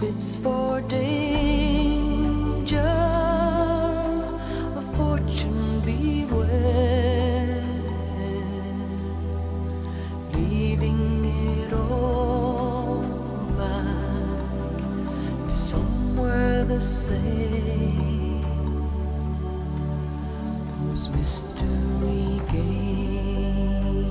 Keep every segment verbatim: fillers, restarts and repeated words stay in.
it's for danger, a fortune beware, leaving it all back to somewhere the same. Those mystery games.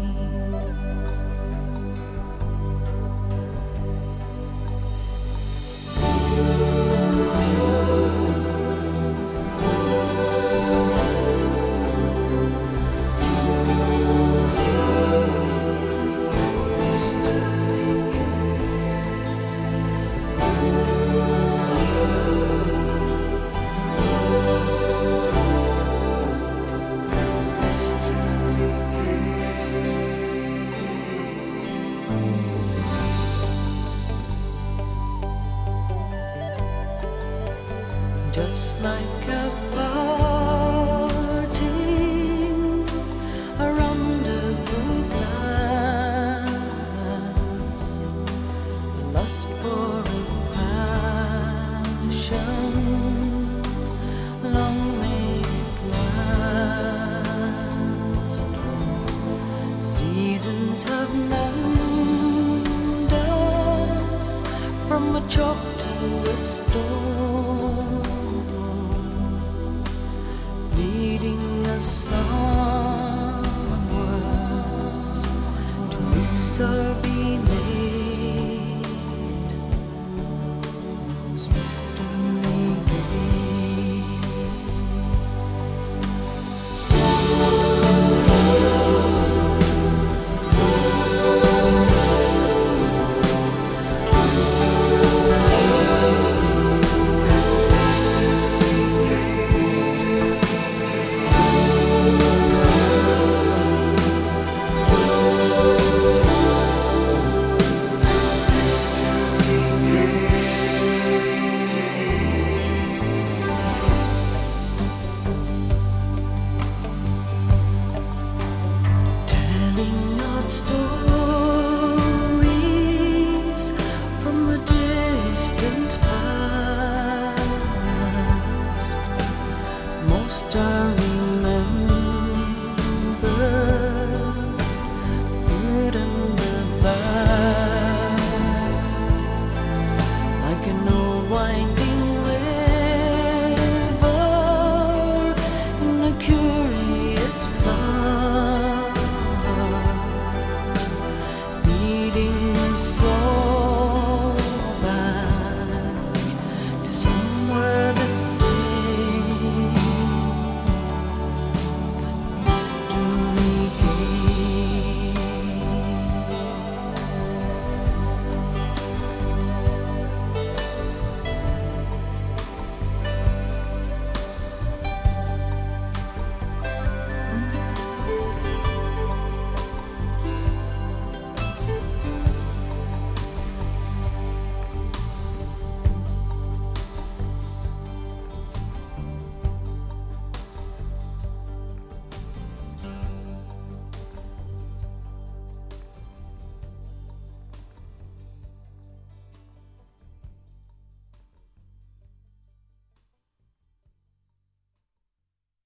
Just like a party, a rendezvous glass, lust for a passion, long may it last. Seasons have numbed us from a chalk to a stone, leading us onwards to miss or be missed.